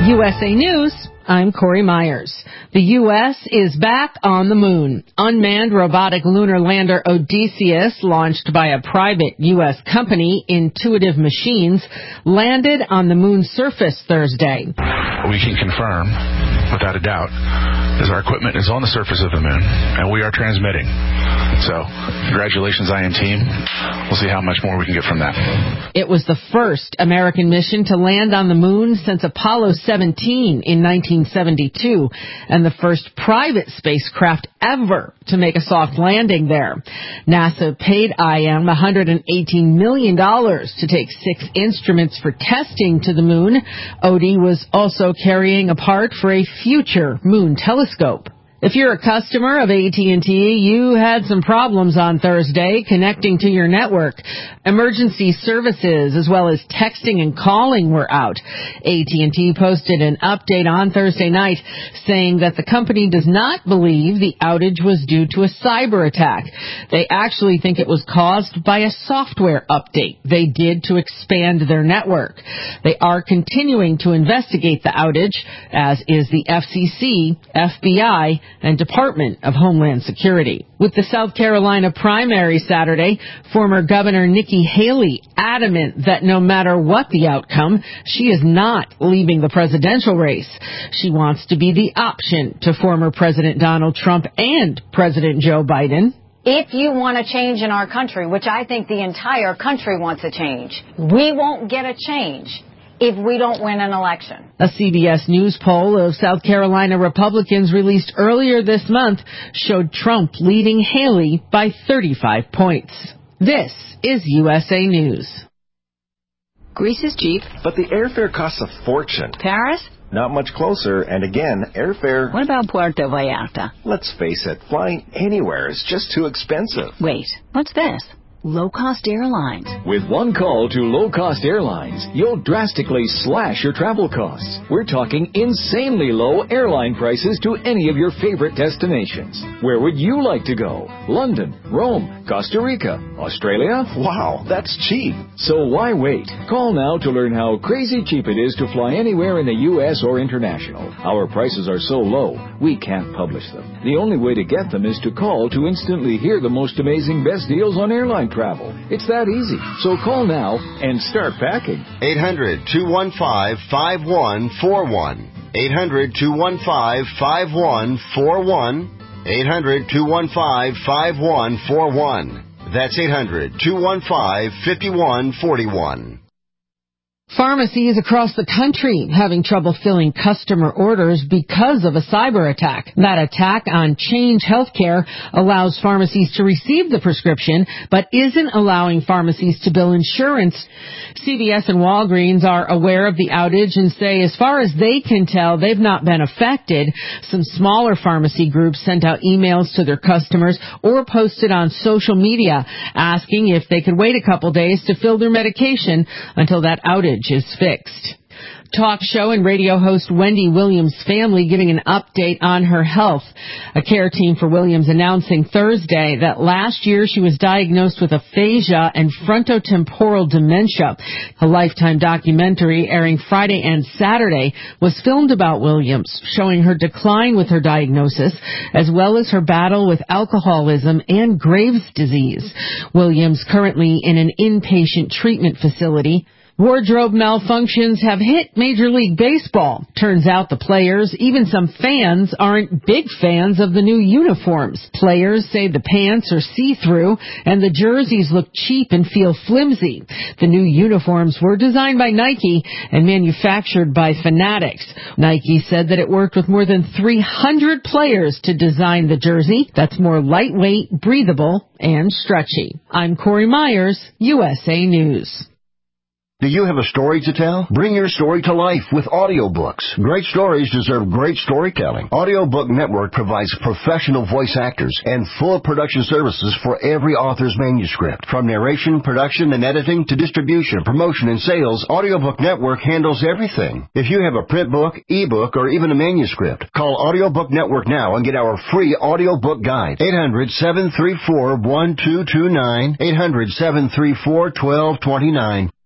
USA News, I'm Corey Myers. The U.S. is back on the moon. Unmanned robotic lunar lander Odysseus, launched by a private U.S. company, Intuitive Machines, landed on the moon's surface Thursday. We can confirm, without a doubt, is our equipment is on the surface of the moon, and we are transmitting. So, congratulations, IM team. We'll see how much more we can get from that. It was the first American mission to land on the moon since Apollo 17 in 1972, and the first private spacecraft ever to make a soft landing there. NASA paid IM $118 million to take 6 instruments for testing to the moon. Odie was also carrying a part for a future moon telescope. If you're a customer of AT&T, you had some problems on Thursday connecting to your network. Emergency services as well as texting and calling were out. AT&T posted an update on Thursday night saying that the company does not believe the outage was due to a cyber attack. They actually think it was caused by a software update they did to expand their network. They are continuing to investigate the outage, as is the FCC, FBI, and Department of Homeland Security. With the South Carolina primary Saturday, former Governor Nikki Haley adamant that no matter what the outcome, she is not leaving the presidential race. She wants to be the option to former President Donald Trump and President Joe Biden. If you want a change in our country, which I think the entire country wants a change, we won't get a change if we don't win an election. A CBS News poll of South Carolina Republicans released earlier this month showed Trump leading Haley by 35 points. This is USA News. Greece is cheap. But the airfare costs a fortune. Paris? Not much closer, and again, airfare... What about Puerto Vallarta? Let's face it, flying anywhere is just too expensive. Wait, what's this? Low-cost airlines. With one call to low-cost airlines, you'll drastically slash your travel costs. We're talking insanely low airline prices to any of your favorite destinations. Where would you like to go? London, Rome, Costa Rica, Australia? Wow, that's cheap. So why wait? Call now to learn how crazy cheap it is to fly anywhere in the U.S. or international. Our prices are so low, we can't publish them. The only way to get them is to call to instantly hear the most amazing best deals on airline travel. It's that easy. So call now and start packing. 800-215-5141. 800-215-5141. 800-215-5141. That's 800-215-5141. Pharmacies across the country having trouble filling customer orders because of a cyber attack. That attack on Change Healthcare allows pharmacies to receive the prescription, but isn't allowing pharmacies to bill insurance. CVS and Walgreens are aware of the outage and say as far as they can tell, they've not been affected. Some smaller pharmacy groups sent out emails to their customers or posted on social media asking if they could wait a couple days to fill their medication until that outage is fixed. Talk show and radio host Wendy Williams' family giving an update on her health. A care team for Williams announcing Thursday that last year she was diagnosed with aphasia and frontotemporal dementia. A Lifetime documentary airing Friday and Saturday was filmed about Williams, showing her decline with her diagnosis, as well as her battle with alcoholism and Graves' disease. Williams currently in an inpatient treatment facility. Wardrobe malfunctions have hit Major League Baseball. Turns out the players, even some fans, aren't big fans of the new uniforms. Players say the pants are see-through and the jerseys look cheap and feel flimsy. The new uniforms were designed by Nike and manufactured by Fanatics. Nike said that it worked with more than 300 players to design the jersey that's more lightweight, breathable, and stretchy. I'm Corey Myers, USA News. Do you have a story to tell? Bring your story to life with audiobooks. Great stories deserve great storytelling. Audiobook Network provides professional voice actors and full production services for every author's manuscript. From narration, production, and editing to distribution, promotion, and sales, Audiobook Network handles everything. If you have a print book, ebook, or even a manuscript, call Audiobook Network now and get our free audiobook guide. 800-734-1229. 800-734-1229.